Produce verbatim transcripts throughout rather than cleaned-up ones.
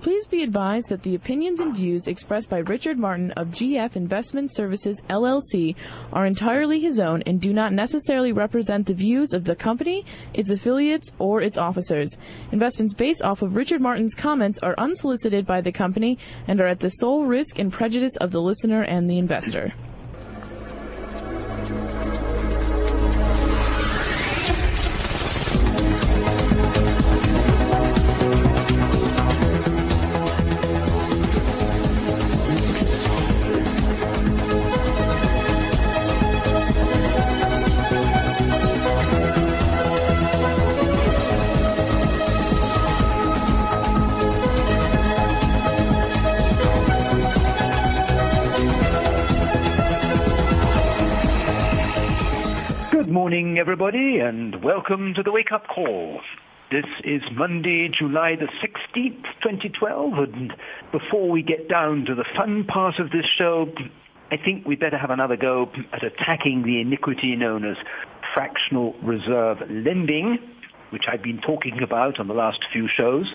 Please be advised that the opinions and views expressed by Richard Martin of G F Investment Services, L L C, are entirely his own and do not necessarily represent the views of the company, its affiliates, or its officers. Investments based off of Richard Martin's comments are unsolicited by the company and are at the sole risk and prejudice of the listener and the investor. Morning, everybody, and welcome to the Wake Up Call. This is Monday, July the sixteenth, twenty twelve, and before we get down to the fun part of this show, I think we better have another go at attacking the iniquity known as fractional reserve lending, which I've been talking about on the last few shows.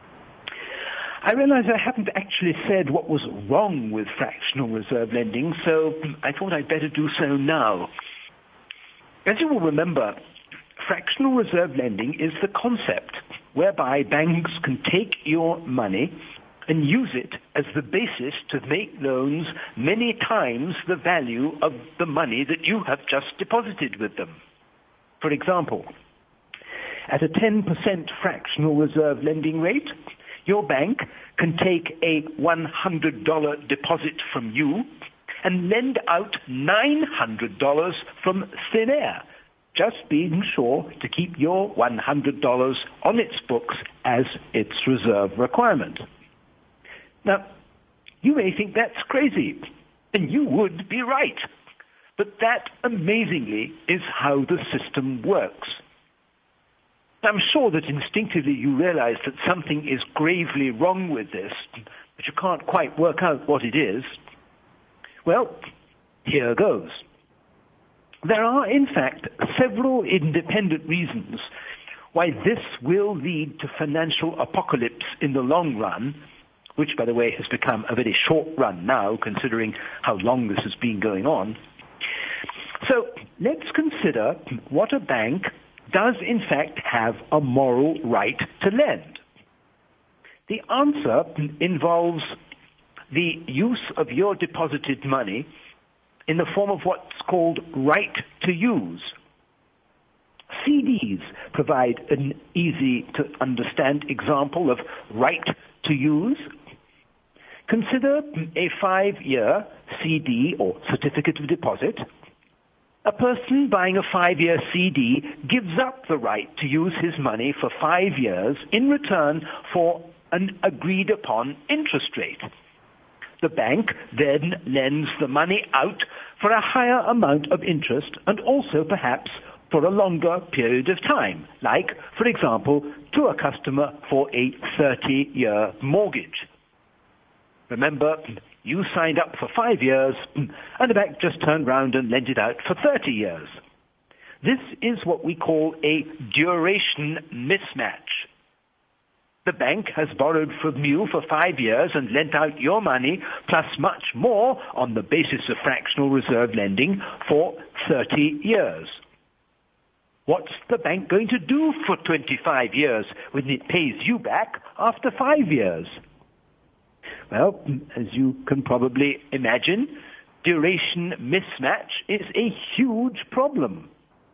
I realize I haven't actually said what was wrong with fractional reserve lending, so I thought I'd better do so now. As you will remember, fractional reserve lending is the concept whereby banks can take your money and use it as the basis to make loans many times the value of the money that you have just deposited with them. For example, at a ten percent fractional reserve lending rate, your bank can take a one hundred dollars deposit from you and lend out nine hundred dollars from thin air, just being sure to keep your one hundred dollars on its books as its reserve requirement. Now, you may think that's crazy, and you would be right, but that, amazingly, is how the system works. I'm sure that instinctively you realize that something is gravely wrong with this, but you can't quite work out what it is. Well, here goes. There are, in fact, several independent reasons why this will lead to financial apocalypse in the long run, which, by the way, has become a very short run now, considering how long this has been going on. So let's consider what a bank does, in fact, have a moral right to lend. The answer involves the use of your deposited money in the form of what's called right to use. C Ds provide an easy-to-understand example of right to use. Consider a five-year C D or certificate of deposit. A person buying a five-year C D gives up the right to use his money for five years in return for an agreed-upon interest rate. The bank then lends the money out for a higher amount of interest and also perhaps for a longer period of time, like, for example, to a customer for a thirty-year mortgage. Remember, you signed up for five years and the bank just turned round and lent it out for thirty years. This is what we call a duration mismatch. The bank has borrowed from you for five years and lent out your money plus much more on the basis of fractional reserve lending for thirty years. What's the bank going to do for twenty-five years when it pays you back after five years? Well, as you can probably imagine, duration mismatch is a huge problem.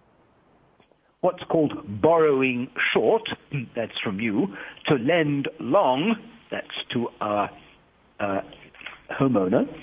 What's called borrowing short, that's from you, to lend long, that's to our uh, homeowner,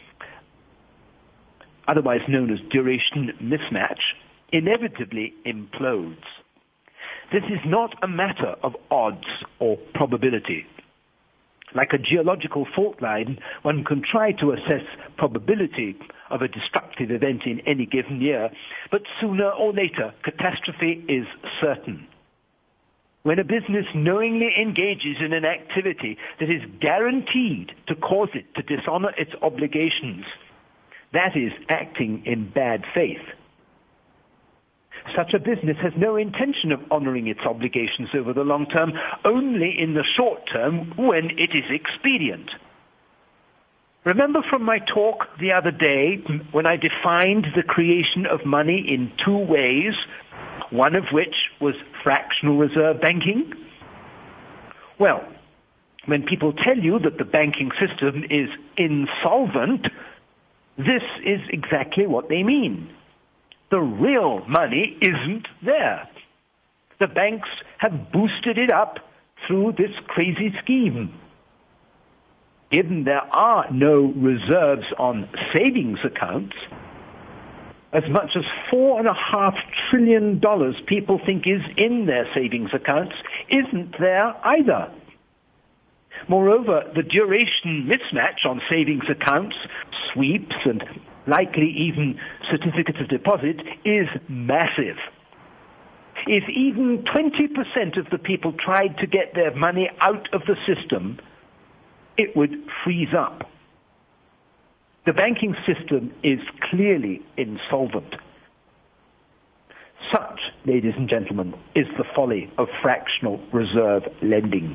otherwise known as duration mismatch, inevitably implodes. This is not a matter of odds or probability. Like a geological fault line, one can try to assess probability of a destructive event in any given year, but sooner or later, catastrophe is certain. When a business knowingly engages in an activity that is guaranteed to cause it to dishonor its obligations, that is acting in bad faith. such a business has no intention of honoring its obligations over the long term, only in the short term when it is expedient. Remember from my talk the other day when I defined the creation of money in two ways, one of which was fractional reserve banking? Well, when people tell you that the banking system is insolvent, this is exactly what they mean. The real money isn't there. The banks have boosted it up through this crazy scheme. Given there are no reserves on savings accounts, as much as four and a half trillion dollars people think is in their savings accounts isn't there either. Moreover, the duration mismatch on savings accounts, sweeps, and likely even certificates of deposit is massive. If even twenty percent of the people tried to get their money out of the system, it would freeze up. The banking system is clearly insolvent. Such, ladies and gentlemen, is the folly of fractional reserve lending.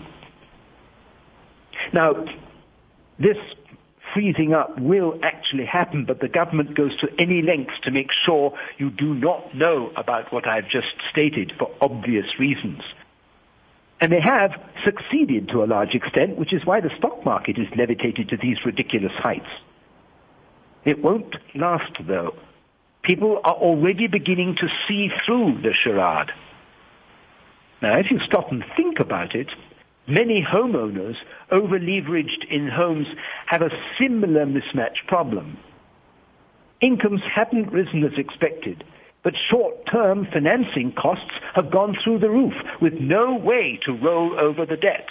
Now, this freezing up will actually happen, but the government goes to any lengths to make sure you do not know about what I've just stated for obvious reasons. And they have succeeded to a large extent, which is why the stock market is levitated to these ridiculous heights. It won't last, though. People are already beginning to see through the charade. Now, if you stop and think about it, many homeowners, over-leveraged in homes, have a similar mismatch problem. Incomes haven't risen as expected, but short-term financing costs have gone through the roof with no way to roll over the debt.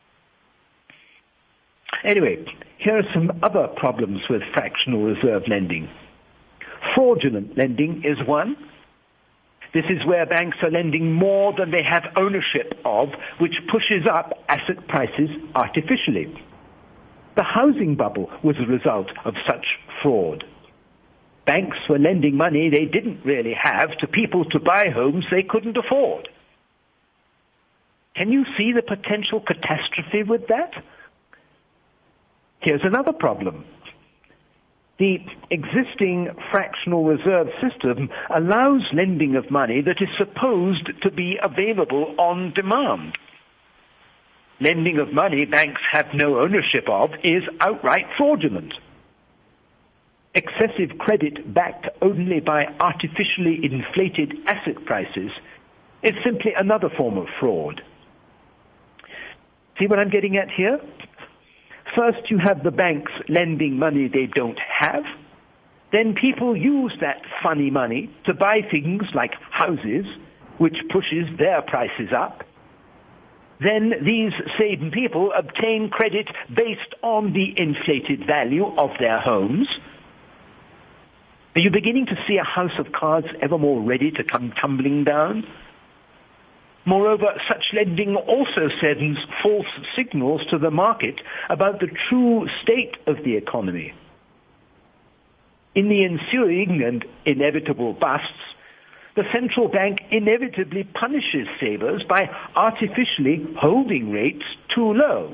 Anyway, here are some other problems with fractional reserve lending. Fraudulent lending is one. This is where banks are lending more than they have ownership of, which pushes up asset prices artificially. The housing bubble was a result of such fraud. Banks were lending money they didn't really have to people to buy homes they couldn't afford. Can you see the potential catastrophe with that? Here's another problem. The existing fractional reserve system allows lending of money that is supposed to be available on demand. Lending of money banks have no ownership of is outright fraudulent. Excessive credit backed only by artificially inflated asset prices is simply another form of fraud. See what I'm getting at here? First, you have the banks lending money they don't have. Then people use that funny money to buy things like houses, which pushes their prices up. Then these same people obtain credit based on the inflated value of their homes. Are you beginning to see a house of cards ever more ready to come tumbling down? Moreover, such lending also sends false signals to the market about the true state of the economy. In the ensuing and inevitable busts, the central bank inevitably punishes savers by artificially holding rates too low.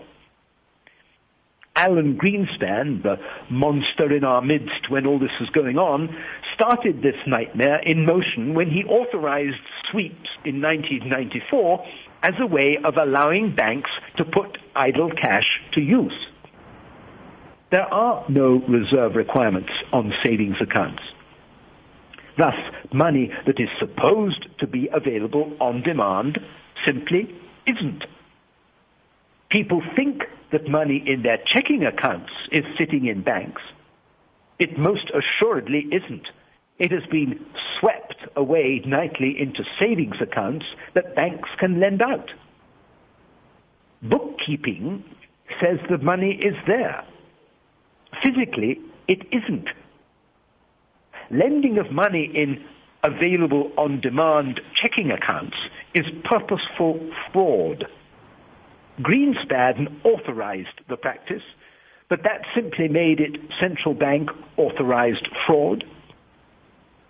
Alan Greenspan, the monster in our midst when all this was going on, started this nightmare in motion when he authorized sweeps in nineteen ninety-four as a way of allowing banks to put idle cash to use. There are no reserve requirements on savings accounts. Thus, money that is supposed to be available on demand simply isn't. People think that money in their checking accounts is sitting in banks. It most assuredly isn't. It has been swept away nightly into savings accounts that banks can lend out. Bookkeeping says the money is there. Physically, it isn't. Lending of money in available on-demand checking accounts is purposeful fraud. Greenspan authorized the practice, but that simply made it central bank authorized fraud.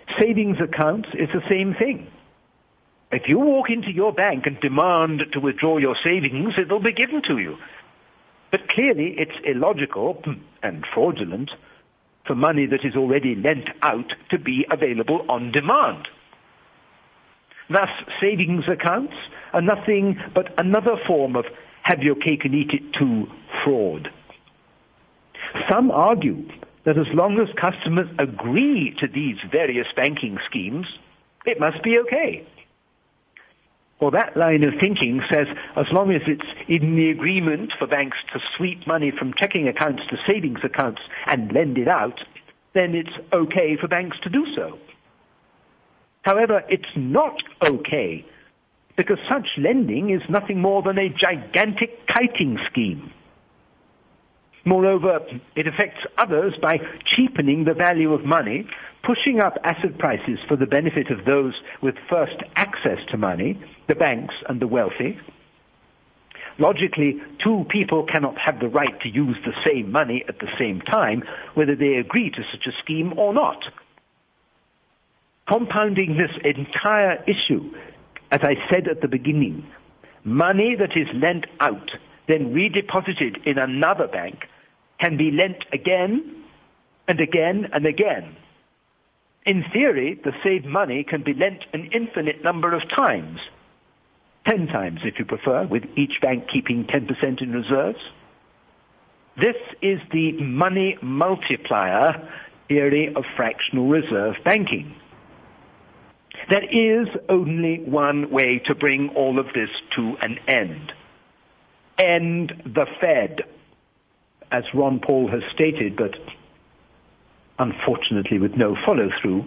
savings accounts is the same thing. If you walk into your bank and demand to withdraw your savings, it will be given to you. But clearly it's illogical and fraudulent for money that is already lent out to be available on demand. Thus, savings accounts are nothing but another form of have your cake and eat it too fraud. Some argue that as long as customers agree to these various banking schemes, it must be okay. Well, that line of thinking says as long as it's in the agreement for banks to sweep money from checking accounts to savings accounts and lend it out, then it's okay for banks to do so. However, it's not okay because such lending is nothing more than a gigantic kiting scheme. Moreover, it affects others by cheapening the value of money, pushing up asset prices for the benefit of those with first access to money, the banks and the wealthy. Logically, two people cannot have the right to use the same money at the same time, whether they agree to such a scheme or not. Compounding this entire issue, as I said at the beginning, money that is lent out, then redeposited in another bank, can be lent again and again and again. In theory, the saved money can be lent an infinite number of times, ten times if you prefer, with each bank keeping ten percent in reserves. This is the money multiplier theory of fractional reserve banking. There is only one way to bring all of this to an end. End the Fed, as Ron Paul has stated, but unfortunately with no follow-through.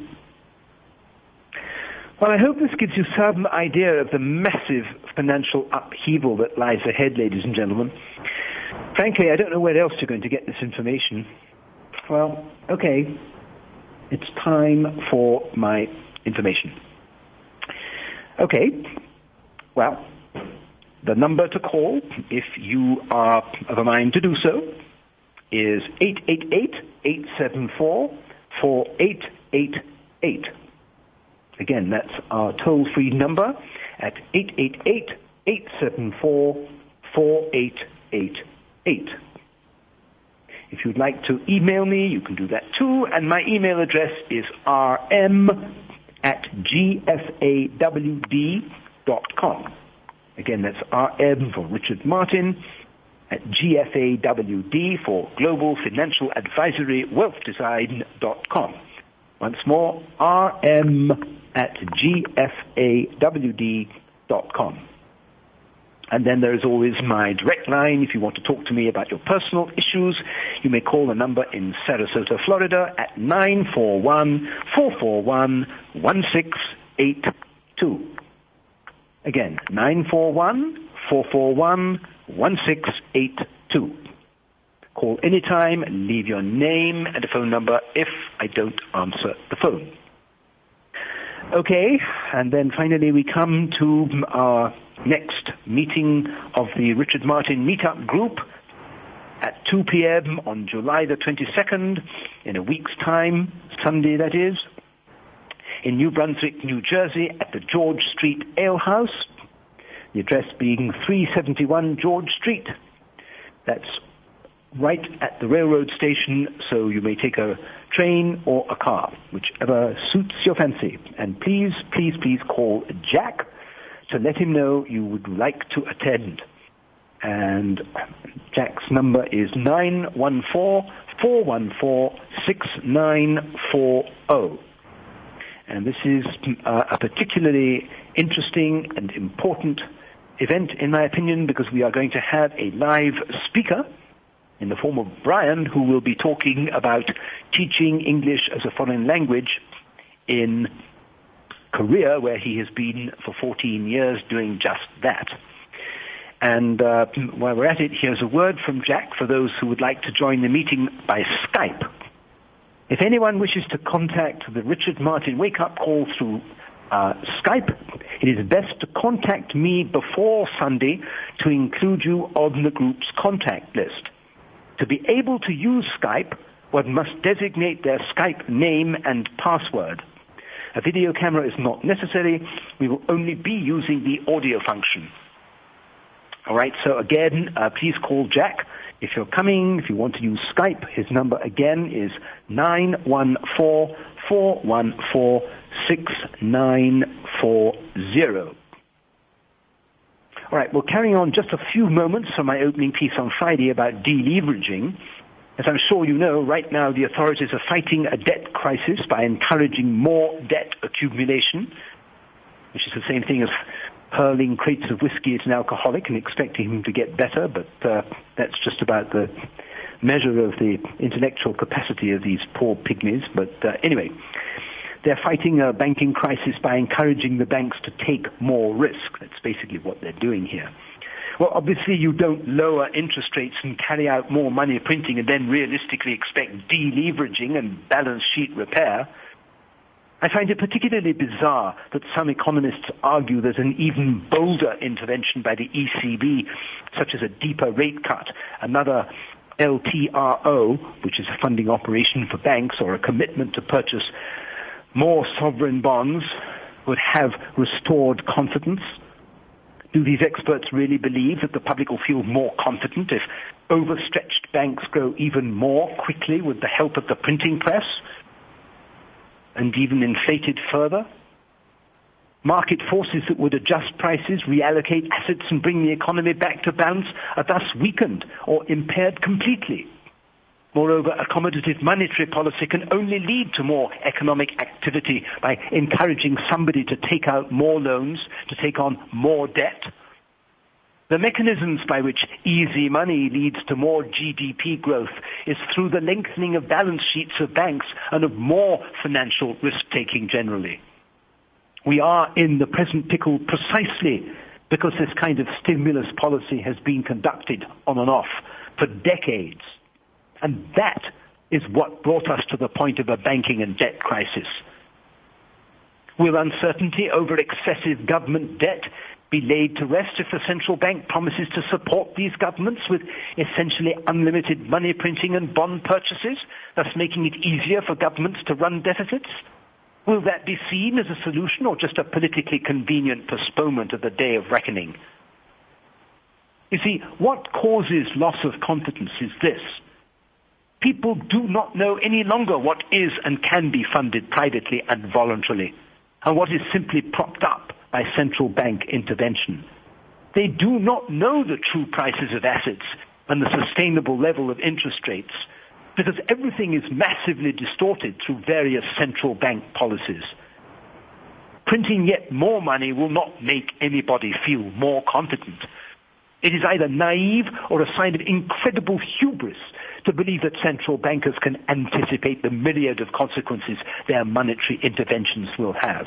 Well, I hope this gives you some idea of the massive financial upheaval that lies ahead, ladies and gentlemen. Frankly, I don't know where else you're going to get this information. Well, okay, it's time for my information. Okay, well, the number to call, if you are of a mind to do so, is eight eight eight, eight seven four, four eight eight eight. Again, that's our toll-free number at eight eight eight, eight seven four, four eight eight eight. If you'd like to email me, you can do that too, and my email address is rm at g f a w d dot com. Again, that's R M for Richard Martin, at G F A W D for Global Financial Advisory Wealth Design dot com. Once more, R M at G F A W D dot com. And then there is always my direct line. If you want to talk to me about your personal issues, you may call the number in Sarasota, Florida at nine four one, four four one, one six eight two. Again, nine four one, four four one, one six eight two. Call anytime, leave your name and a phone number if I don't answer the phone. Okay, and then finally we come to our next meeting of the Richard Martin Meetup Group at two p.m. on July the twenty-second, in a week's time, Sunday that is, in New Brunswick, New Jersey, at the George Street Ale House, the address being three seventy-one George Street. That's right at the railroad station, so you may take a train or a car, whichever suits your fancy. And please, please, please call Jack to let him know you would like to attend. And Jack's number is nine one four, four one four, six nine four zero. And this is uh, a particularly interesting and important event, in my opinion, because we are going to have a live speaker in the form of Brian, who will be talking about teaching English as a foreign language in Korea, where he has been for fourteen years doing just that. And uh, while we're at it, here's a word from Jack for those who would like to join the meeting by Skype. If anyone wishes to contact the Richard Martin Wake Up Call through uh, Skype, it is best to contact me before Sunday to include you on the group's contact list. To be able to use Skype, one must designate their Skype name and password. A video camera is not necessary. We will only be using the audio function. All right, so again, uh, please call Jack. If you're coming, if you want to use Skype, his number again is nine one four, four one four, six nine four zero. All right, well, carrying on just a few moments from my opening piece on Friday about deleveraging. As I'm sure you know, right now the authorities are fighting a debt crisis by encouraging more debt accumulation, which is the same thing as hurling crates of whiskey at an alcoholic and expecting him to get better, but uh, that's just about the measure of the intellectual capacity of these poor pygmies. But uh, anyway, they're fighting a banking crisis by encouraging the banks to take more risk. That's basically what they're doing here. Well, obviously you don't lower interest rates and carry out more money printing and then realistically expect deleveraging and balance sheet repair. I find it particularly bizarre that some economists argue there's an even bolder intervention by the E C B, such as a deeper rate cut, another L T R O, which is a funding operation for banks, or a commitment to purchase more sovereign bonds, would have restored confidence. Do these experts really believe that the public will feel more confident if overstretched banks grow even more quickly with the help of the printing press, and even inflated further? Market forces that would adjust prices, reallocate assets, and bring the economy back to balance are thus weakened or impaired completely. Moreover, accommodative monetary policy can only lead to more economic activity by encouraging somebody to take out more loans, to take on more debt. The mechanisms by which easy money leads to more G D P growth is through the lengthening of balance sheets of banks and of more financial risk-taking generally. We are in the present pickle precisely because this kind of stimulus policy has been conducted on and off for decades. And that is what brought us to the point of a banking and debt crisis. Will uncertainty over excessive government debt be laid to rest if the central bank promises to support these governments with essentially unlimited money printing and bond purchases, thus making it easier for governments to run deficits? Will that be seen as a solution or just a politically convenient postponement of the day of reckoning? You see, what causes loss of confidence is this. People do not know any longer what is and can be funded privately and voluntarily, and what is simply propped up by central bank intervention. They do not know the true prices of assets and the sustainable level of interest rates, because everything is massively distorted through various central bank policies. Printing yet more money will not make anybody feel more confident. It is either naive or a sign of incredible hubris to believe that central bankers can anticipate the myriad of consequences their monetary interventions will have.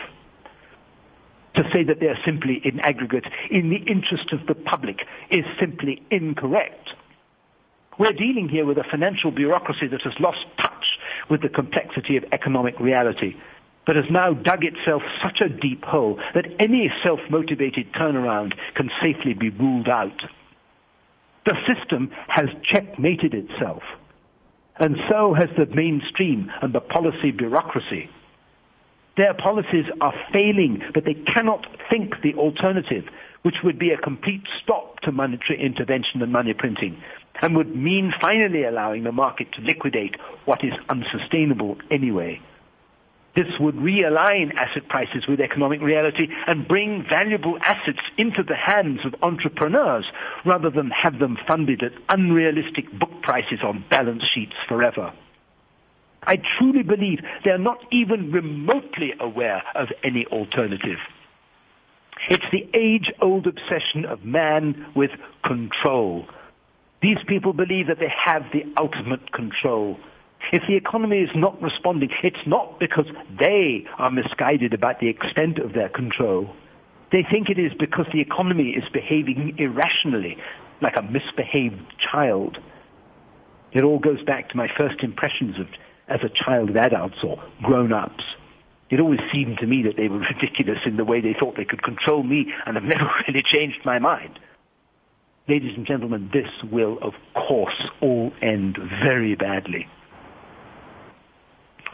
To say that they are simply, in aggregate, in the interest of the public is simply incorrect. We're dealing here with a financial bureaucracy that has lost touch with the complexity of economic reality, but has now dug itself such a deep hole that any self-motivated turnaround can safely be ruled out. The system has checkmated itself, and so has the mainstream and the policy bureaucracy. Their policies are failing, but they cannot think the alternative, which would be a complete stop to monetary intervention and money printing, and would mean finally allowing the market to liquidate what is unsustainable anyway. This would realign asset prices with economic reality and bring valuable assets into the hands of entrepreneurs rather than have them funded at unrealistic book prices on balance sheets forever. I truly believe they are not even remotely aware of any alternative. It's the age-old obsession of man with control. These people believe that they have the ultimate control. If the economy is not responding, it's not because they are misguided about the extent of their control. They think it is because the economy is behaving irrationally, like a misbehaved child. It all goes back to my first impressions of as a child of adults or grown-ups. It always seemed to me that they were ridiculous in the way they thought they could control me, and I've never really changed my mind. Ladies and gentlemen, this will, of course, all end very badly.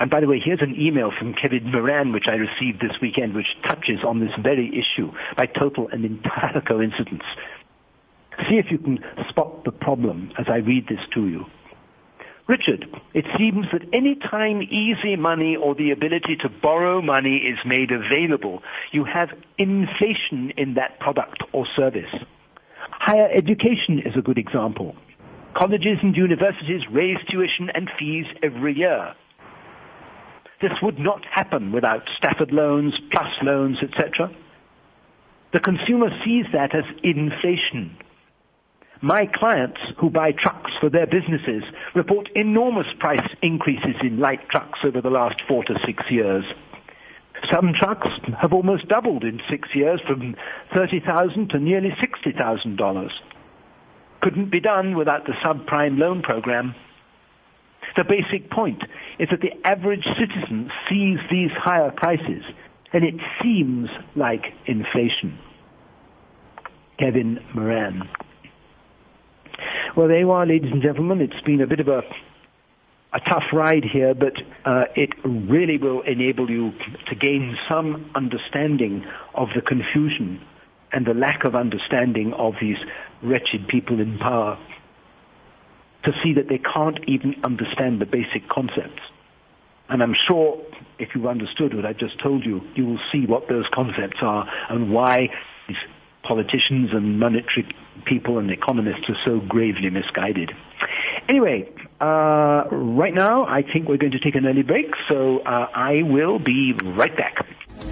And by the way, here's an email from Kevin Moran, which I received this weekend, which touches on this very issue by total and entire coincidence. See if you can spot the problem as I read this to you. Richard, it seems that any time easy money or the ability to borrow money is made available, you have inflation in that product or service. Higher education is a good example. Colleges and universities raise tuition and fees every year. This would not happen without Stafford loans, Plus loans, et cetera. The consumer sees that as inflation. My clients who buy trucks for their businesses report enormous price increases in light trucks over the last four to six years. Some trucks have almost doubled in six years from thirty thousand dollars to nearly sixty thousand dollars. Couldn't be done without the subprime loan program. The basic point is that the average citizen sees these higher prices, and it seems like inflation. Kevin Moran. Well, there you are, ladies and gentlemen. It's been a bit of a, a tough ride here, but uh, it really will enable you to gain some understanding of the confusion and the lack of understanding of these wretched people in power, to see that they can't even understand the basic concepts. And I'm sure if you've understood what I just told you, you will see what those concepts are and why these politicians and monetary people and economists are so gravely misguided. Anyway, uh, right now I think we're going to take an early break, so uh, I will be right back.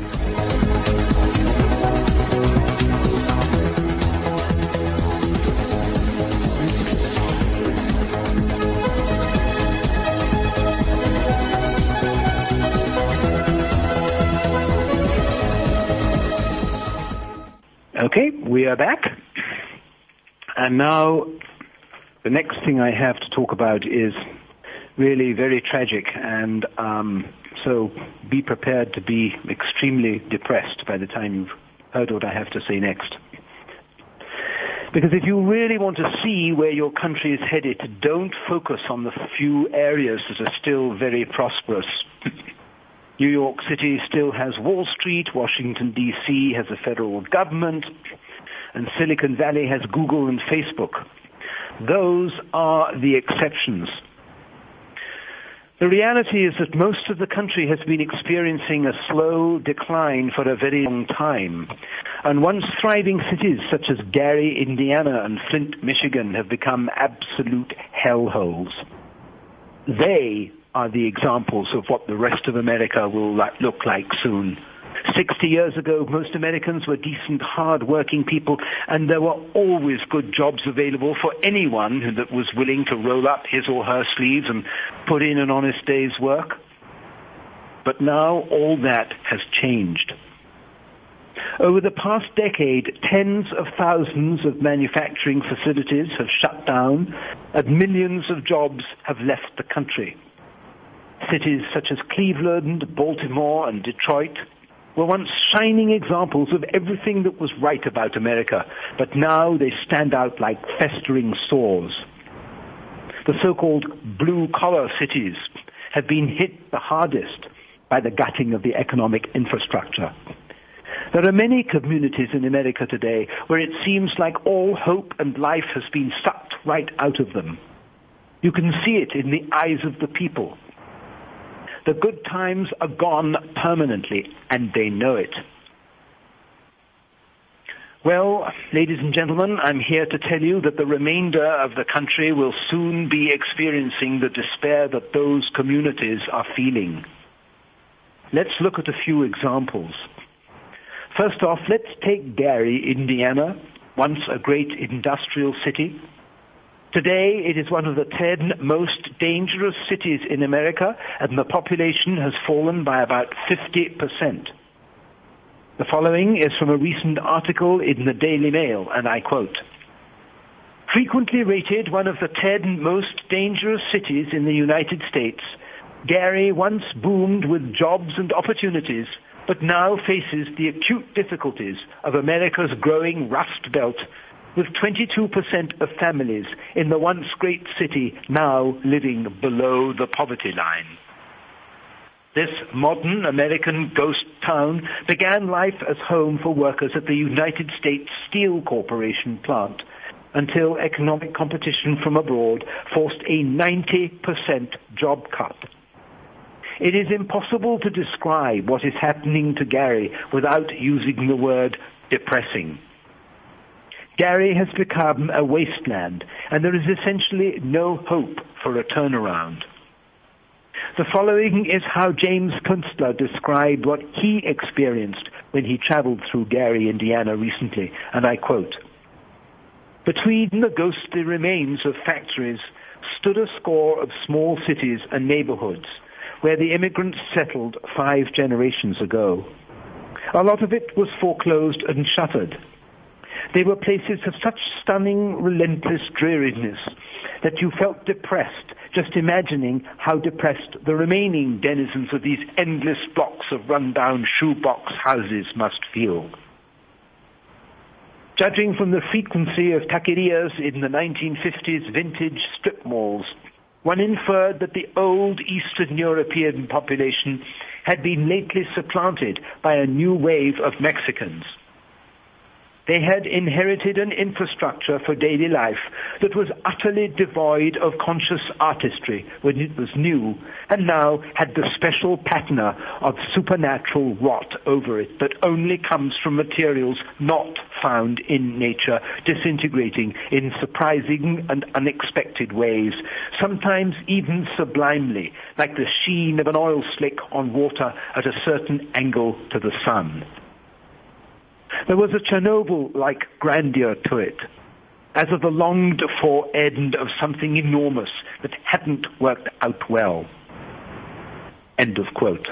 Okay, we are back. And now the next thing I have to talk about is really very tragic, and um, so be prepared to be extremely depressed by the time you've heard what I have to say next. Because if you really want to see where your country is headed, don't focus on the few areas that are still very prosperous. New York City still has Wall Street, Washington, D C has a federal government, and Silicon Valley has Google and Facebook. Those are the exceptions. The reality is that most of the country has been experiencing a slow decline for a very long time, and once thriving cities such as Gary, Indiana, and Flint, Michigan have become absolute hellholes. They are the examples of what the rest of America will look like soon. Sixty years ago, most Americans were decent, hard-working people, and there were always good jobs available for anyone that was willing to roll up his or her sleeves and put in an honest day's work. But now all that has changed. Over the past decade, tens of thousands of manufacturing facilities have shut down, and millions of jobs have left the country. Cities such as Cleveland, Baltimore, and Detroit were once shining examples of everything that was right about America, but now they stand out like festering sores. The so-called blue-collar cities have been hit the hardest by the gutting of the economic infrastructure. There are many communities in America today where it seems like all hope and life has been sucked right out of them. You can see it in the eyes of the people. The good times are gone permanently, and they know it. Well, ladies and gentlemen, I'm here to tell you that the remainder of the country will soon be experiencing the despair that those communities are feeling. Let's look at a few examples. First off, let's take Gary, Indiana, once a great industrial city. Today, it is one of the ten most dangerous cities in America, and the population has fallen by about fifty percent. The following is from a recent article in the Daily Mail, and I quote, "Frequently rated one of the ten most dangerous cities in the United States, Gary once boomed with jobs and opportunities, but now faces the acute difficulties of America's growing Rust Belt, with twenty-two percent of families in the once great city now living below the poverty line." This modern American ghost town began life as home for workers at the United States Steel Corporation plant until economic competition from abroad forced a ninety percent job cut. It is impossible to describe what is happening to Gary without using the word depressing. Gary has become a wasteland, and there is essentially no hope for a turnaround. The following is how James Kunstler described what he experienced when he traveled through Gary, Indiana recently, and I quote, "Between the ghostly remains of factories stood a score of small cities and neighborhoods where the immigrants settled five generations ago. A lot of it was foreclosed and shuttered. They were places of such stunning, relentless dreariness that you felt depressed just imagining how depressed the remaining denizens of these endless blocks of run-down shoebox houses must feel. Judging from the frequency of taquerias in the nineteen fifties vintage strip malls, one inferred that the old Eastern European population had been lately supplanted by a new wave of Mexicans. They had inherited an infrastructure for daily life that was utterly devoid of conscious artistry when it was new, and now had the special patina of supernatural rot over it that only comes from materials not found in nature, disintegrating in surprising and unexpected ways, sometimes even sublimely, like the sheen of an oil slick on water at a certain angle to the sun. There was a Chernobyl-like grandeur to it, as of the longed-for end of something enormous that hadn't worked out well." End of quote.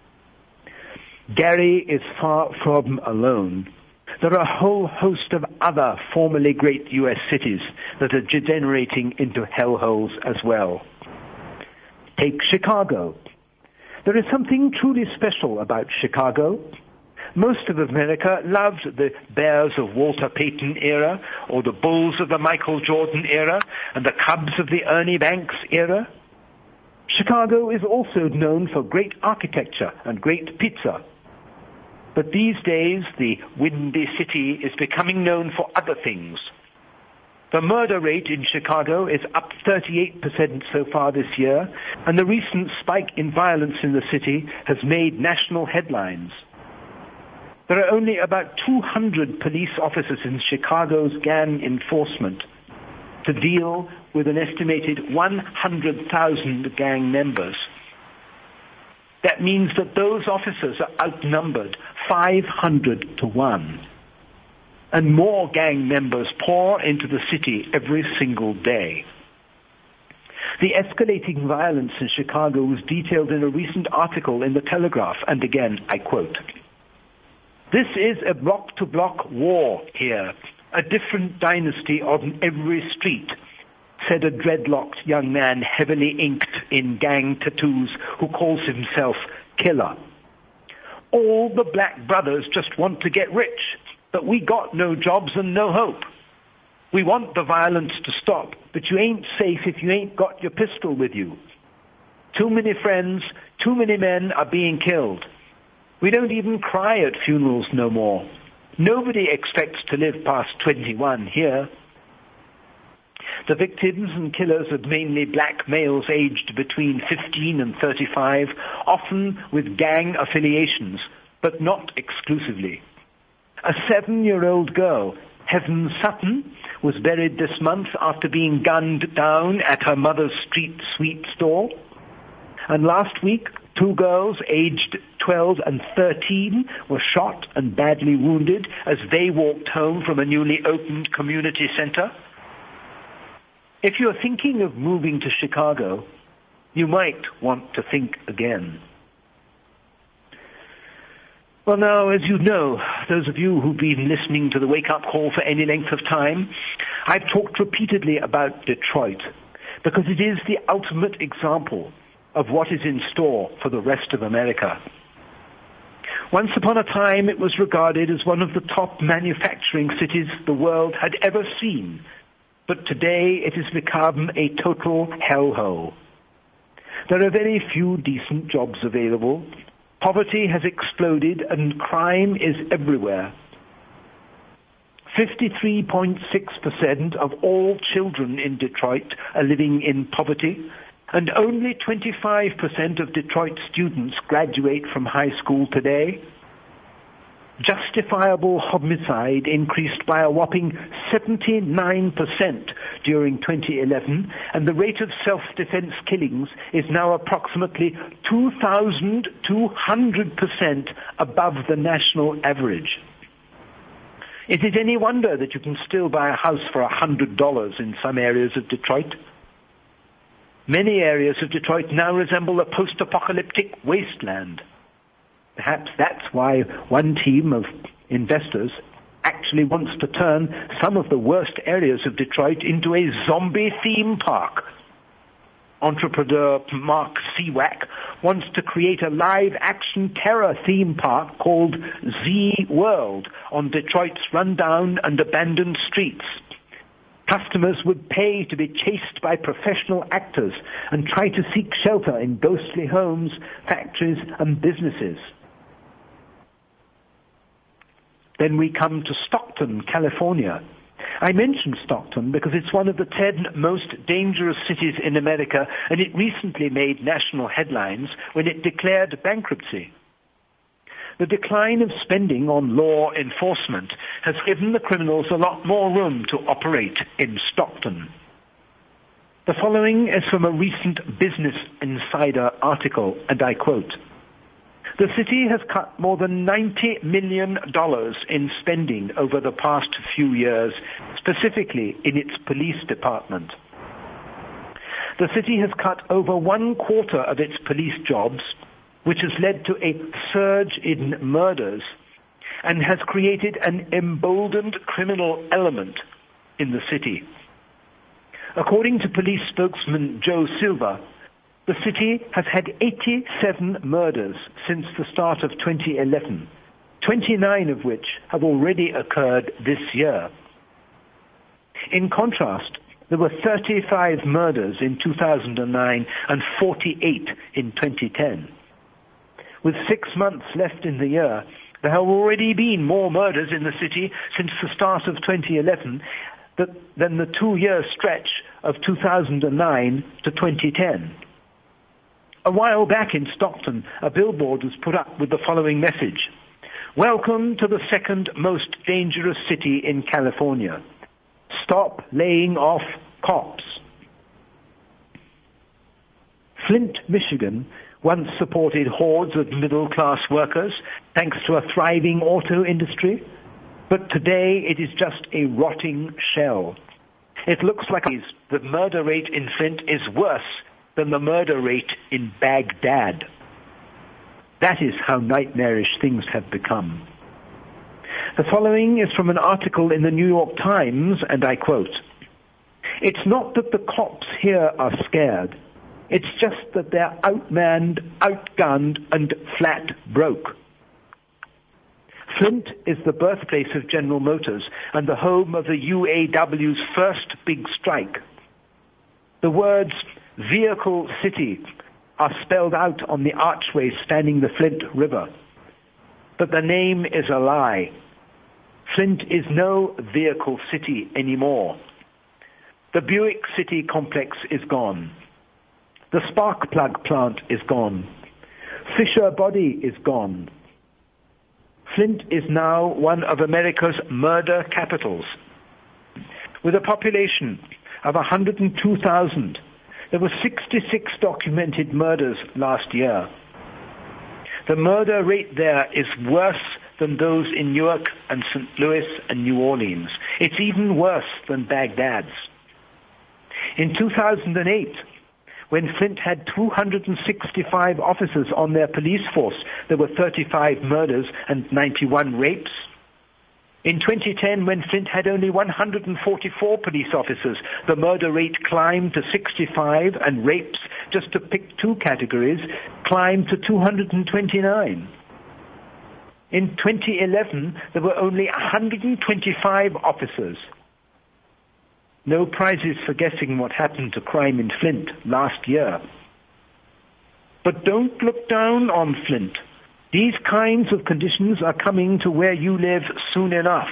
Gary is far from alone. There are a whole host of other formerly great U S cities that are degenerating into hellholes as well. Take Chicago. There is something truly special about Chicago. Most of America loved the Bears of Walter Payton era, or the Bulls of the Michael Jordan era, and the Cubs of the Ernie Banks era. Chicago is also known for great architecture and great pizza. But these days, the Windy City is becoming known for other things. The murder rate in Chicago is up thirty-eight percent so far this year, and the recent spike in violence in the city has made national headlines. There are only about two hundred police officers in Chicago's gang enforcement to deal with an estimated one hundred thousand gang members. That means that those officers are outnumbered five hundred to one. And more gang members pour into the city every single day. The escalating violence in Chicago was detailed in a recent article in the Telegraph, and again, I quote, "This is a block-to-block war here, a different dynasty on every street," said a dreadlocked young man heavily inked in gang tattoos who calls himself Killer. "All the black brothers just want to get rich, but we got no jobs and no hope. We want the violence to stop, but you ain't safe if you ain't got your pistol with you. Too many friends, too many men are being killed. We don't even cry at funerals no more. Nobody expects to live past twenty-one here." The victims and killers are mainly black males aged between fifteen and thirty-five, often with gang affiliations, but not exclusively. A seven-year-old girl, Heaven Sutton, was buried this month after being gunned down at her mother's street sweet store. And last week, two girls aged twelve and thirteen were shot and badly wounded as they walked home from a newly opened community center. If you're thinking of moving to Chicago, you might want to think again. Well, now, as you know, those of you who've been listening to the wake-up call for any length of time, I've talked repeatedly about Detroit because it is the ultimate example of what is in store for the rest of America. Once upon a time, it was regarded as one of the top manufacturing cities the world had ever seen, but today it has become a total hellhole. There are very few decent jobs available. Poverty has exploded and crime is everywhere. fifty-three point six percent of all children in Detroit are living in poverty, and only twenty-five percent of Detroit students graduate from high school today. Justifiable homicide increased by a whopping seventy-nine percent during twenty eleven, and the rate of self-defense killings is now approximately two thousand two hundred percent above the national average. Is it any wonder that you can still buy a house for one hundred dollars in some areas of Detroit? Many areas of Detroit now resemble a post-apocalyptic wasteland. Perhaps that's why one team of investors actually wants to turn some of the worst areas of Detroit into a zombie theme park. Entrepreneur Mark Seawack wants to create a live-action terror theme park called Z World on Detroit's rundown and abandoned streets. Customers would pay to be chased by professional actors and try to seek shelter in ghostly homes, factories, and businesses. Then we come to Stockton, California. I mention Stockton because it's one of the ten most dangerous cities in America, and it recently made national headlines when it declared bankruptcy. The decline of spending on law enforcement has given the criminals a lot more room to operate in Stockton. The following is from a recent Business Insider article, and I quote, "The city has cut more than ninety million dollars in spending over the past few years, specifically in its police department. The city has cut over one quarter of its police jobs, which has led to a surge in murders and has created an emboldened criminal element in the city." According to police spokesman Joe Silva, the city has had eighty-seven murders since the start of twenty eleven, twenty-nine of which have already occurred this year. In contrast, there were thirty-five murders in two thousand nine and forty-eight in twenty ten. With six months left in the year, there have already been more murders in the city since the start of twenty eleven than the two-year stretch of two thousand nine to twenty ten. A while back in Stockton, a billboard was put up with the following message: "Welcome to the second most dangerous city in California. Stop laying off cops." Flint, Michigan, once supported hordes of middle-class workers thanks to a thriving auto industry, but today it is just a rotting shell. It looks like the murder rate in Flint is worse than the murder rate in Baghdad. That is how nightmarish things have become. The following is from an article in the New York Times, and I quote, "It's not that the cops here are scared. It's just that they're outmanned, outgunned, and flat broke." Flint is the birthplace of General Motors and the home of the U A W's first big strike. The words "Vehicle City" are spelled out on the archway spanning the Flint River. But the name is a lie. Flint is no vehicle city anymore. The Buick City complex is gone. The spark plug plant is gone. Fisher Body is gone. Flint is now one of America's murder capitals. With a population of one hundred two thousand, there were sixty-six documented murders last year. The murder rate there is worse than those in Newark and Saint Louis and New Orleans. It's even worse than Baghdad's. In two thousand eight, when Flint had two hundred sixty-five officers on their police force, there were thirty-five murders and ninety-one rapes. In twenty ten, when Flint had only one hundred forty-four police officers, the murder rate climbed to sixty-five, and rapes, just to pick two categories, climbed to two hundred twenty-nine. In twenty eleven, there were only one hundred twenty-five officers. No prizes for guessing what happened to crime in Flint last year. But don't look down on Flint. These kinds of conditions are coming to where you live soon enough.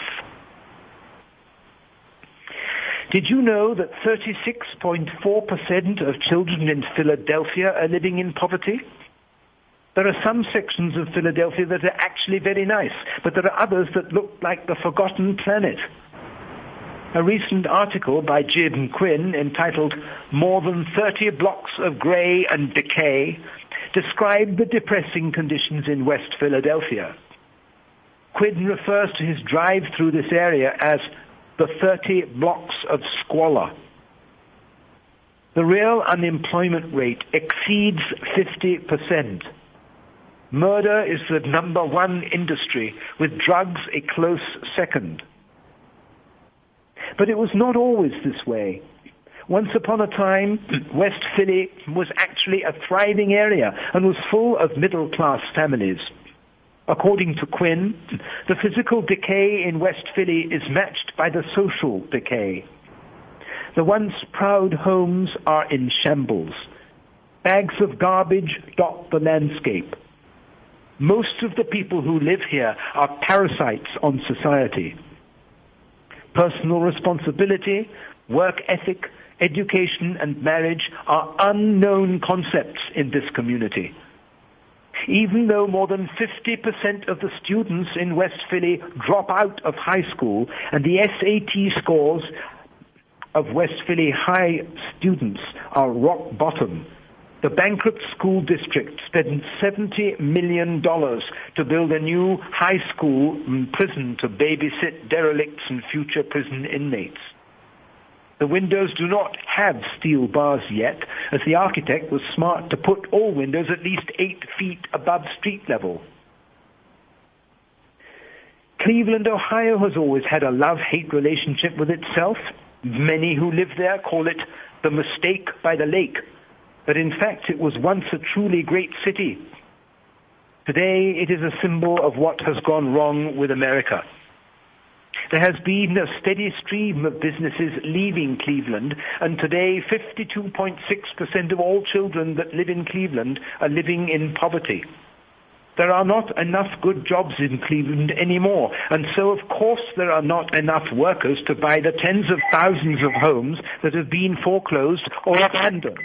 Did you know that thirty-six point four percent of children in Philadelphia are living in poverty? There are some sections of Philadelphia that are actually very nice, but there are others that look like the forgotten planet. A recent article by Jim Quinn entitled More Than thirty Blocks of Grey and Decay described the depressing conditions in West Philadelphia. Quinn refers to his drive through this area as the thirty blocks of squalor. The real unemployment rate exceeds fifty percent. Murder is the number one industry, with drugs a close second. But it was not always this way. Once upon a time, West Philly was actually a thriving area and was full of middle-class families. According to Quinn, the physical decay in West Philly is matched by the social decay. The once proud homes are in shambles. Bags of garbage dot the landscape. Most of the people who live here are parasites on society. Personal responsibility, work ethic, education, and marriage are unknown concepts in this community. Even though more than fifty percent of the students in West Philly drop out of high school and the S A T scores of West Philly high students are rock bottom, the bankrupt school district spent seventy million dollars to build a new high school prison to babysit derelicts and future prison inmates. The windows do not have steel bars yet, as the architect was smart to put all windows at least eight feet above street level. Cleveland, Ohio has always had a love-hate relationship with itself. Many who live there call it the mistake by the lake. But in fact, it was once a truly great city. Today, it is a symbol of what has gone wrong with America. There has been a steady stream of businesses leaving Cleveland, and today fifty-two point six percent of all children that live in Cleveland are living in poverty. There are not enough good jobs in Cleveland anymore, and so of course there are not enough workers to buy the tens of thousands of homes that have been foreclosed or abandoned.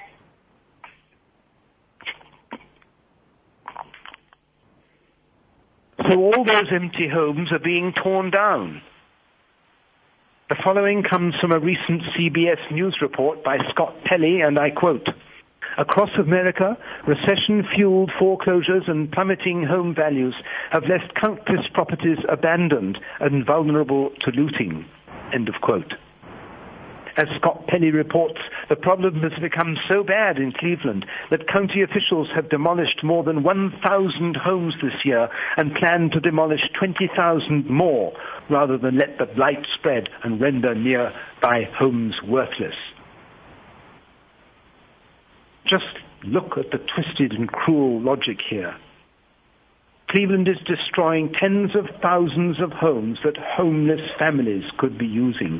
So all those empty homes are being torn down. The following comes from a recent C B S News report by Scott Pelley, and I quote, "Across America, recession-fueled foreclosures and plummeting home values have left countless properties abandoned and vulnerable to looting." End of quote. As Scott Pelley reports, the problem has become so bad in Cleveland that county officials have demolished more than one thousand homes this year and plan to demolish twenty thousand more rather than let the blight spread and render nearby homes worthless. Just look at the twisted and cruel logic here. Cleveland is destroying tens of thousands of homes that homeless families could be using.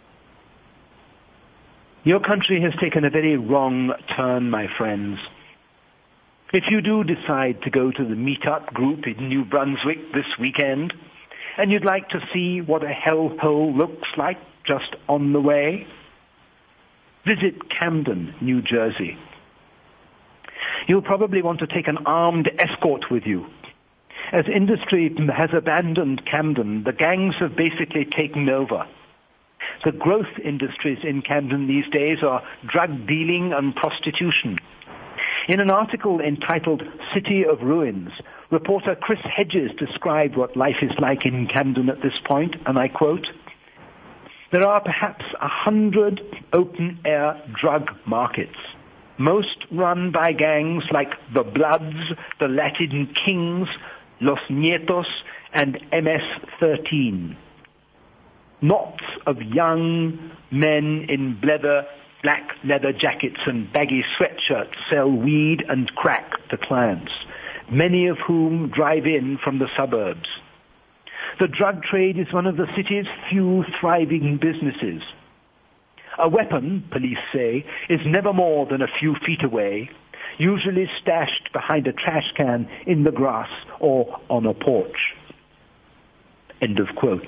Your country has taken a very wrong turn, my friends. If you do decide to go to the meetup group in New Brunswick this weekend, and you'd like to see what a hellhole looks like just on the way, visit Camden, New Jersey. You'll probably want to take an armed escort with you. As industry has abandoned Camden, the gangs have basically taken over. The growth industries in Camden these days are drug dealing and prostitution. In an article entitled City of Ruins, reporter Chris Hedges described what life is like in Camden at this point, and I quote, "There are perhaps a hundred open-air drug markets, most run by gangs like the Bloods, the Latin Kings, Los Nietos, and M S thirteen. Knots of young men in leather, black leather jackets and baggy sweatshirts sell weed and crack to clients, many of whom drive in from the suburbs. The drug trade is one of the city's few thriving businesses. A weapon, police say, is never more than a few feet away. usually stashed behind a trash can in the grass or on a porch. End of quote.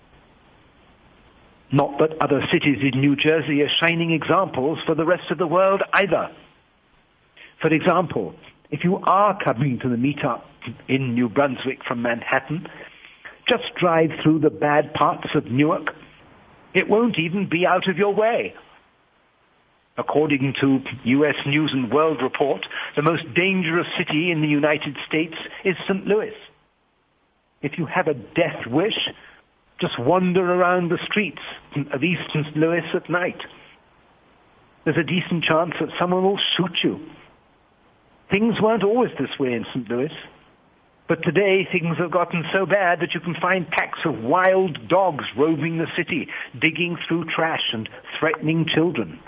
Not that other cities in New Jersey are shining examples for the rest of the world either. For example, if you are coming to the meetup in New Brunswick from Manhattan, just drive through the bad parts of Newark. It won't even be out of your way. According to U S News and World Report, the most dangerous city in the United States is Saint Louis. If you have a death wish, just wander around the streets of East Saint Louis at night. There's a decent chance that someone will shoot you. Things weren't always this way in Saint Louis, but today things have gotten so bad that you can find packs of wild dogs roaming the city, digging through trash and threatening children.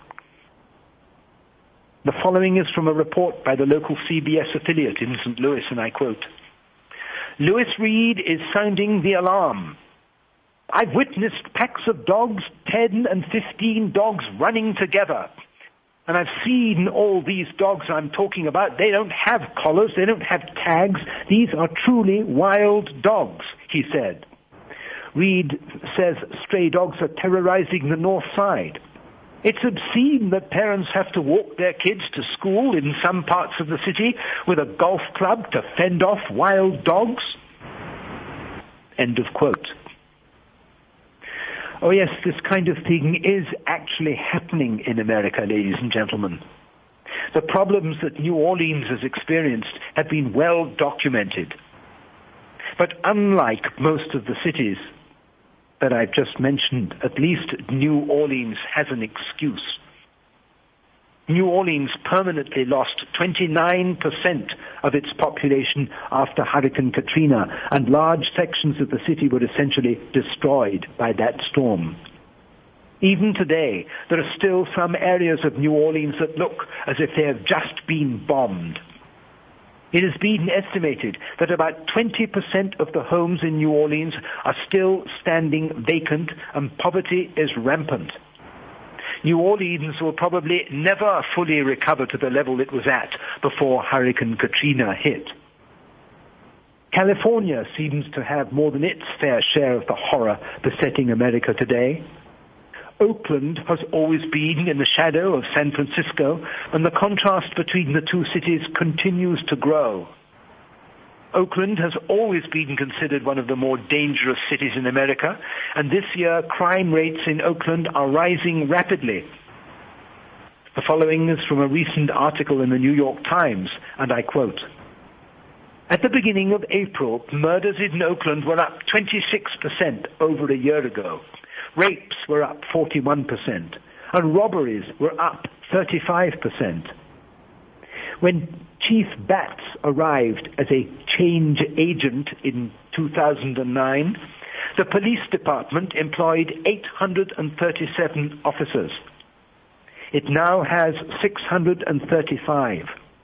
The following is from a report by the local C B S affiliate in Saint Louis, and I quote, "Louis Reed is sounding the alarm. I've witnessed packs of dogs, ten and fifteen dogs running together. And I've seen all these dogs I'm talking about. They don't have collars, they don't have tags. These are truly wild dogs," he said. Reed says stray dogs are terrorizing the north side. It's obscene that parents have to walk their kids to school in some parts of the city with a golf club to fend off wild dogs. End of quote. Oh yes, this kind of thing is actually happening in America, ladies and gentlemen. The problems that New Orleans has experienced have been well documented. But unlike most of the cities that I've just mentioned, at least New Orleans has an excuse. New Orleans permanently lost twenty-nine percent of its population after Hurricane Katrina, and large sections of the city were essentially destroyed by that storm. Even today, there are still some areas of New Orleans that look as if they have just been bombed. It has been estimated that about twenty percent of the homes in New Orleans are still standing vacant, and poverty is rampant. New Orleans will probably never fully recover to the level it was at before Hurricane Katrina hit. California seems to have more than its fair share of the horror besetting America today. Oakland has always been in the shadow of San Francisco, and the contrast between the two cities continues to grow. Oakland has always been considered one of the more dangerous cities in America, and this year crime rates in Oakland are rising rapidly. The following is from a recent article in the New York Times, and I quote, "At the beginning of April, murders in Oakland were up twenty-six percent over a year ago. Rapes were up forty-one percent, and robberies were up thirty-five percent. When Chief Batts arrived as a change agent in two thousand nine, the police department employed eight hundred thirty-seven officers. It now has six hundred thirty-five.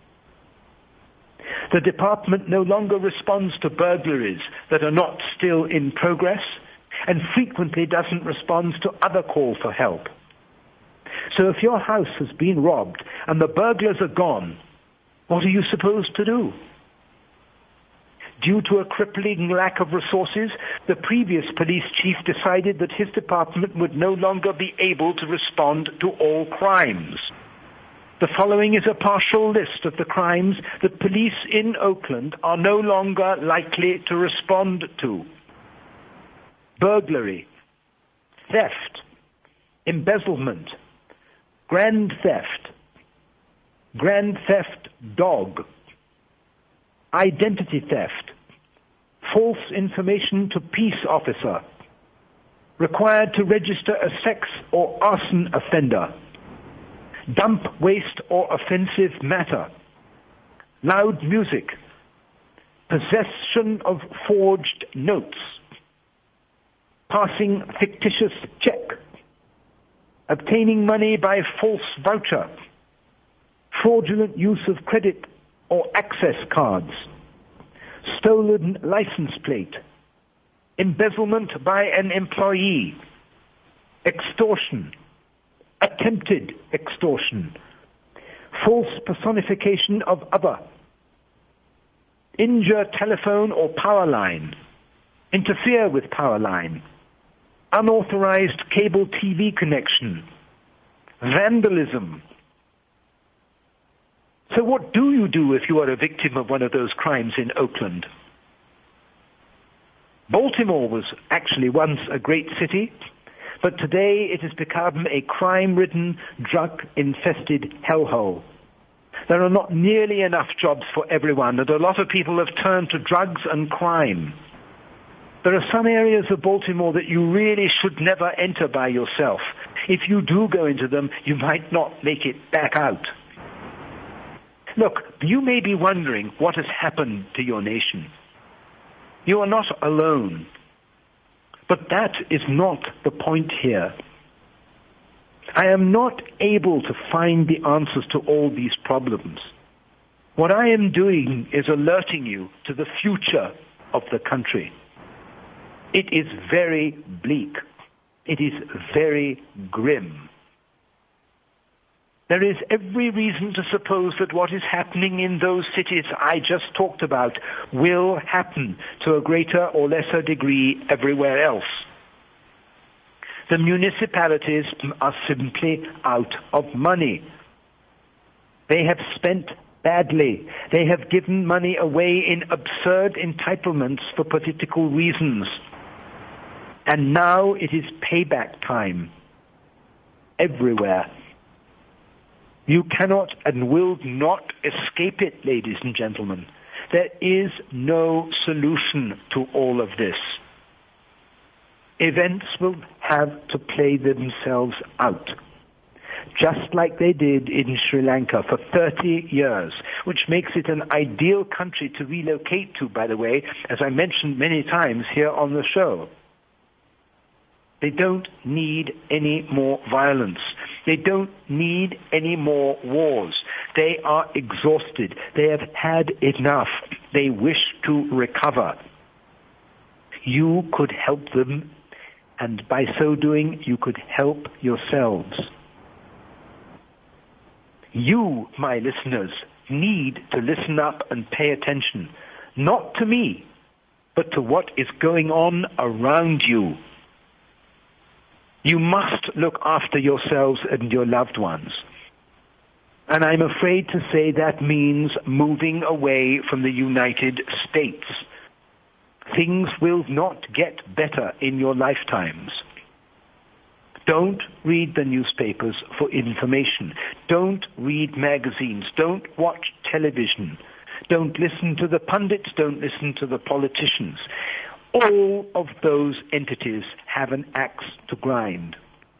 The department no longer responds to burglaries that are not still in progress, and frequently doesn't respond to other calls for help. So if your house has been robbed and the burglars are gone, what are you supposed to do? Due to a crippling lack of resources, the previous police chief decided that his department would no longer be able to respond to all crimes. The following is a partial list of the crimes that police in Oakland are no longer likely to respond to: burglary, theft, embezzlement, grand theft, grand theft dog, identity theft, false information to peace officer, required to register a sex or arson offender, dump waste or offensive matter, loud music, possession of forged notes, passing fictitious check, obtaining money by false voucher, fraudulent use of credit or access cards, stolen license plate, embezzlement by an employee, extortion, attempted extortion, false personification of other, injure telephone or power line, interfere with power line, unauthorized cable T V connection, vandalism. So what do you do if you are a victim of one of those crimes in Oakland? Baltimore was actually once a great city, but today it has become a crime-ridden, drug-infested hellhole. There are not nearly enough jobs for everyone, and a lot of people have turned to drugs and crime. There are some areas of Baltimore that you really should never enter by yourself. If you do go into them, you might not make it back out. Look, you may be wondering what has happened to your nation. You are not alone. But that is not the point here. I am not able to find the answers to all these problems. What I am doing is alerting you to the future of the country. It is very bleak. It is very grim. There is every reason to suppose that what is happening in those cities I just talked about will happen to a greater or lesser degree everywhere else. The municipalities are simply out of money. They have spent badly. They have given money away in absurd entitlements for political reasons. And now it is payback time. Everywhere. You cannot and will not escape it, ladies and gentlemen. There is no solution to all of this. Events will have to play themselves out, just like they did in Sri Lanka for thirty years, which makes it an ideal country to relocate to, by the way, as I mentioned many times here on the show. They don't need any more violence. They don't need any more wars. They are exhausted. They have had enough. They wish to recover. You could help them, and by so doing, you could help yourselves. You, my listeners, need to listen up and pay attention, not to me, but to what is going on around you. You must look after yourselves and your loved ones. And I'm afraid to say that means moving away from the United States. Things will not get better in your lifetimes. Don't read the newspapers for information. Don't read magazines. Don't watch television. Don't listen to the pundits. Don't listen to the politicians. All of those entities have an axe to grind.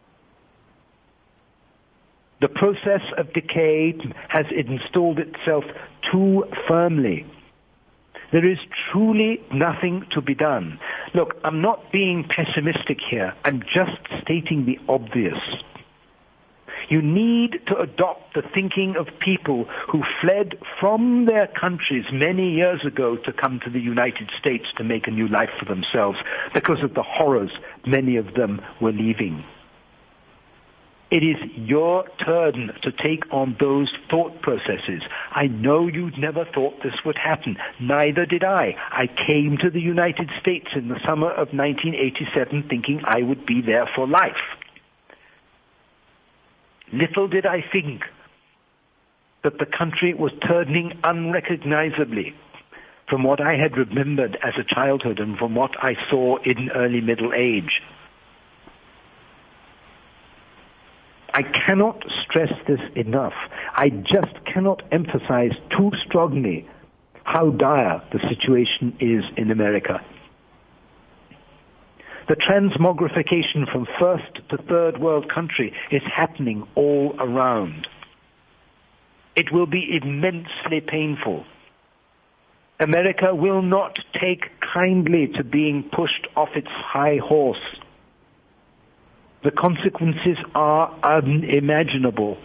The process of decay has installed itself too firmly. There is truly nothing to be done. Look, I'm not being pessimistic here. I'm just stating the obvious. You need to adopt the thinking of people who fled from their countries many years ago to come to the United States to make a new life for themselves because of the horrors many of them were leaving. It is your turn to take on those thought processes. I know you'd never thought this would happen. Neither did I. I came to the United States in the summer of nineteen eighty-seven thinking I would be there for life. Little did I think that the country was turning unrecognizably from what I had remembered as a childhood and from what I saw in early middle age. I cannot stress this enough. I just cannot emphasize too strongly how dire the situation is in America. The transmogrification from first to third world country is happening all around. It will be immensely painful. America will not take kindly to being pushed off its high horse. The consequences are unimaginable.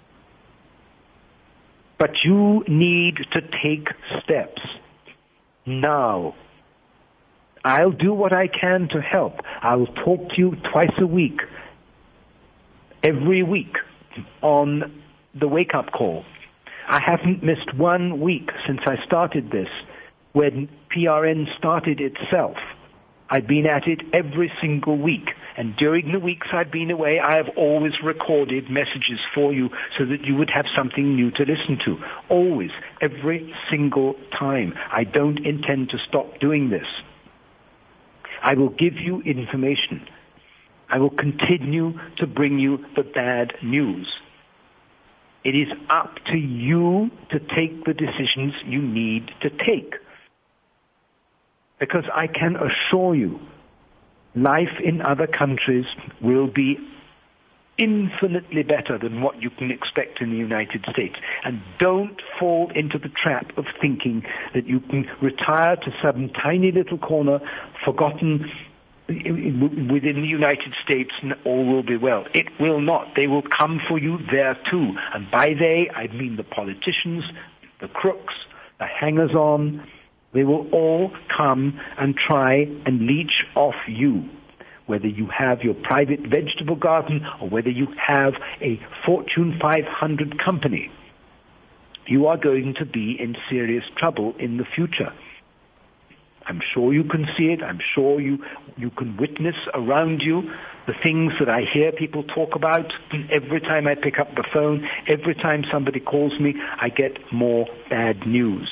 But you need to take steps now. I'll do what I can to help. I'll talk to you twice a week, every week, on the wake-up call. I haven't missed one week since I started this. When P R N started itself, I've been at it every single week. And during the weeks I've been away, I have always recorded messages for you so that you would have something new to listen to. Always, every single time. I don't intend to stop doing this. I will give you information. I will continue to bring you the bad news. It is up to you to take the decisions you need to take. Because I can assure you, life in other countries will be infinitely better than what you can expect in the United States. And don't fall into the trap of thinking that you can retire to some tiny little corner, forgotten within the United States, and all will be well. It will not. They will come for you there too. And by they, I mean the politicians, the crooks, the hangers-on. They will all come and try and leech off you, whether you have your private vegetable garden or whether you have a Fortune five hundred company. You are going to be in serious trouble in the future. I'm sure you can see it. I'm sure you, you can witness around you the things that I hear people talk about. Every time I pick up the phone, every time somebody calls me, I get more bad news.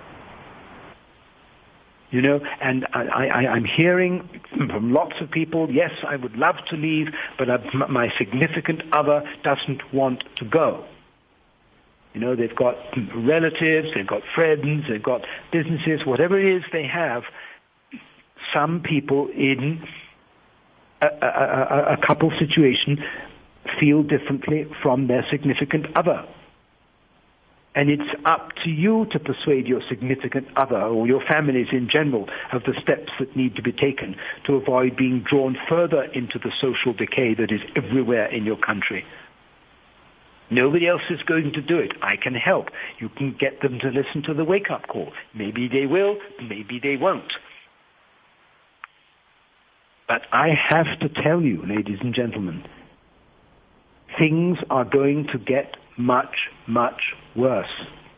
You know, and I, I, I'm hearing from lots of people, yes, I would love to leave, but I, my significant other doesn't want to go. You know, they've got relatives, they've got friends, they've got businesses, whatever it is they have. Some people in a, a, a, a couple situation feel differently from their significant other. And it's up to you to persuade your significant other or your families in general of the steps that need to be taken to avoid being drawn further into the social decay that is everywhere in your country. Nobody else is going to do it. I can help. You can get them to listen to the wake-up call. Maybe they will, maybe they won't. But I have to tell you, ladies and gentlemen, things are going to get much, much worse.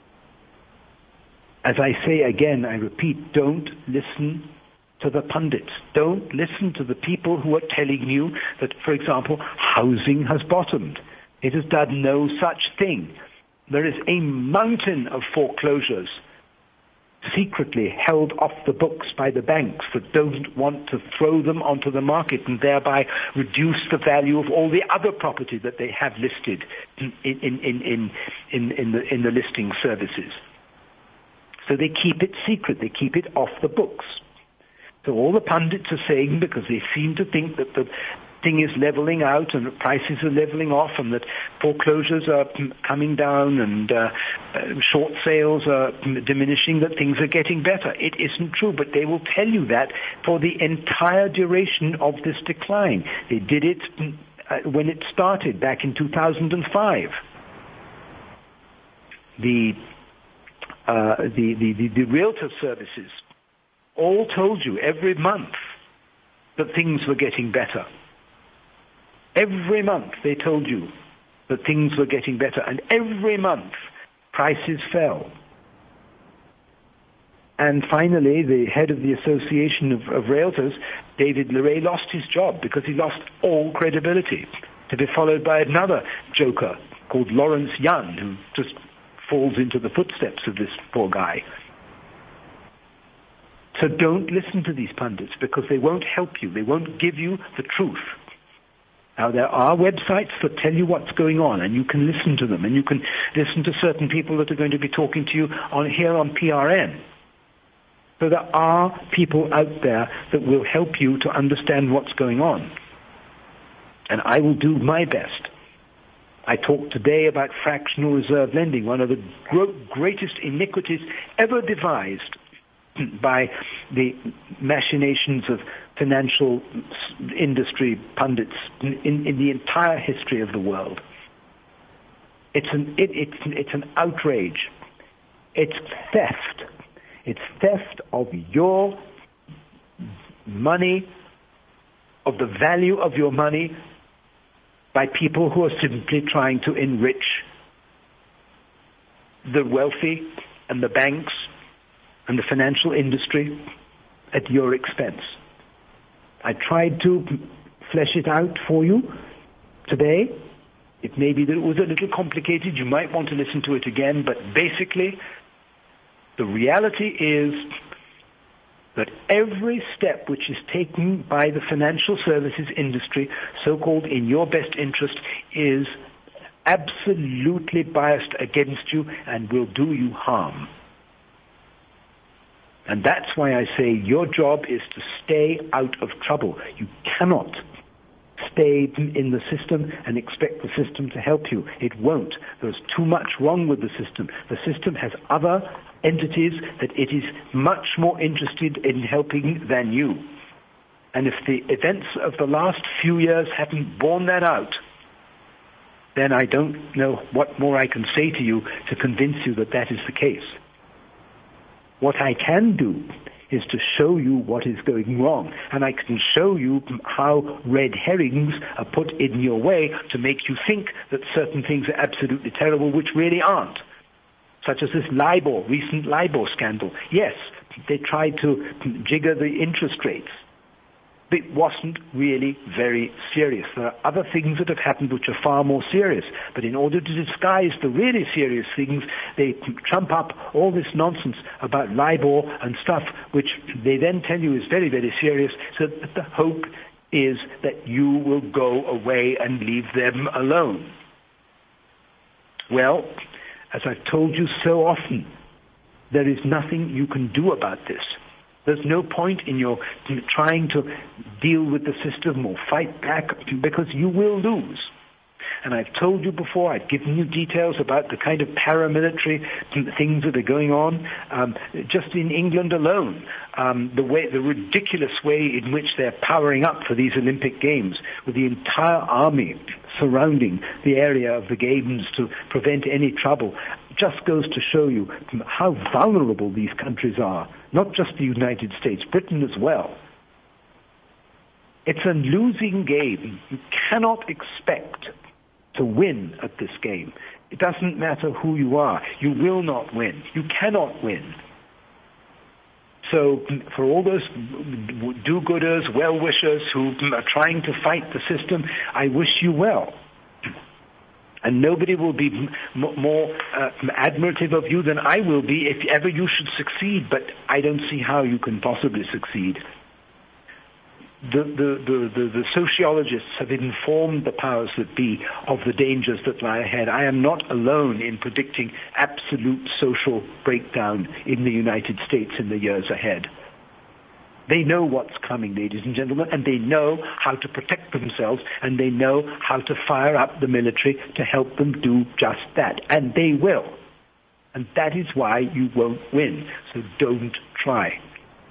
As I say again, I repeat, don't listen to the pundits. Don't listen to the people who are telling you that, for example, housing has bottomed. It has done no such thing. There is a mountain of foreclosures secretly held off the books by the banks that don't want to throw them onto the market and thereby reduce the value of all the other property that they have listed in, in, in, in, in, in, the, in the listing services. So they keep it secret. They keep it off the books. So all the pundits are saying, because they seem to think that the thing is leveling out and the prices are leveling off and that foreclosures are coming down and uh, uh, short sales are diminishing, that things are getting better. It isn't true, but they will tell you that for the entire duration of this decline. They did it uh, when it started back in two thousand five. The, uh, the, the, the, the realtor services all told you every month that things were getting better. Every month they told you that things were getting better, and every month prices fell. And finally, the head of the Association of, of Realtors, David Leray, lost his job because he lost all credibility, to be followed by another joker called Lawrence Yun, who just falls into the footsteps of this poor guy. So don't listen to these pundits because they won't help you. They won't give you the truth. Now, there are websites that tell you what's going on, and you can listen to them, and you can listen to certain people that are going to be talking to you on here on P R N. So there are people out there that will help you to understand what's going on. And I will do my best. I talked today about fractional reserve lending, one of the gro- greatest iniquities ever devised by the machinations of financial industry pundits in, in the entire history of the world. It's an, it, it's, it's an outrage. It's theft. It's theft of your money, of the value of your money, by people who are simply trying to enrich the wealthy and the banks and the financial industry at your expense. I tried to flesh it out for you today. It may be that it was a little complicated. You might want to listen to it again, but basically, the reality is that every step which is taken by the financial services industry, so-called in your best interest, is absolutely biased against you and will do you harm. And that's why I say your job is to stay out of trouble. You cannot stay in the system and expect the system to help you. It won't. There's too much wrong with the system. The system has other entities that it is much more interested in helping than you. And if the events of the last few years haven't borne that out, then I don't know what more I can say to you to convince you that that is the case. What I can do is to show you what is going wrong. And I can show you how red herrings are put in your way to make you think that certain things are absolutely terrible, which really aren't. Such as this LIBOR, recent LIBOR scandal. Yes, they tried to jigger the interest rates. But it wasn't really very serious. There are other things that have happened which are far more serious. But in order to disguise the really serious things, they trump up all this nonsense about LIBOR and stuff, which they then tell you is very, very serious, so that the hope is that you will go away and leave them alone. Well, as I've told you so often, there is nothing you can do about this. There's no point in your trying to deal with the system or fight back, because you will lose. And I've told you before, I've given you details about the kind of paramilitary things that are going on. Um, just in England alone, um, the way, the ridiculous way in which they're powering up for these Olympic Games, with the entire army surrounding the area of the Games to prevent any trouble, just goes to show you how vulnerable these countries are. Not just the United States, Britain as well. It's a losing game. You cannot expect to win at this game. It doesn't matter who you are. You will not win. You cannot win. So for all those do-gooders, well-wishers who are trying to fight the system, I wish you well. And nobody will be m- more uh, admirative of you than I will be if ever you should succeed, but I don't see how you can possibly succeed. The, the, the, the, the sociologists have informed the powers that be of the dangers that lie ahead. I am not alone in predicting absolute social breakdown in the United States in the years ahead. They know what's coming, ladies and gentlemen, and they know how to protect themselves, and they know how to fire up the military to help them do just that. And they will. And that is why you won't win. So don't try.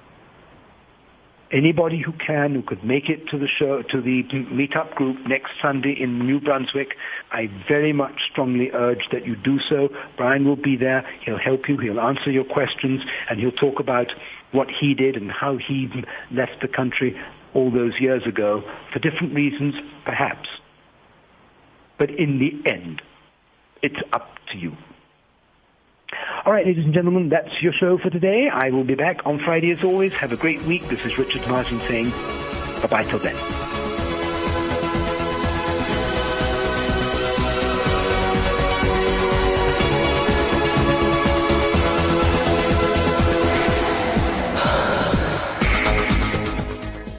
Anybody who can, who could make it to the show, to the meetup group next Sunday in New Brunswick, I very much strongly urge that you do so. Brian will be there. He'll help you. He'll answer your questions, and he'll talk about what he did and how he left the country all those years ago for different reasons, perhaps. But in the end, it's up to you. All right, ladies and gentlemen, that's your show for today. I will be back on Friday as always. Have a great week. This is Richard Martin saying bye-bye till then.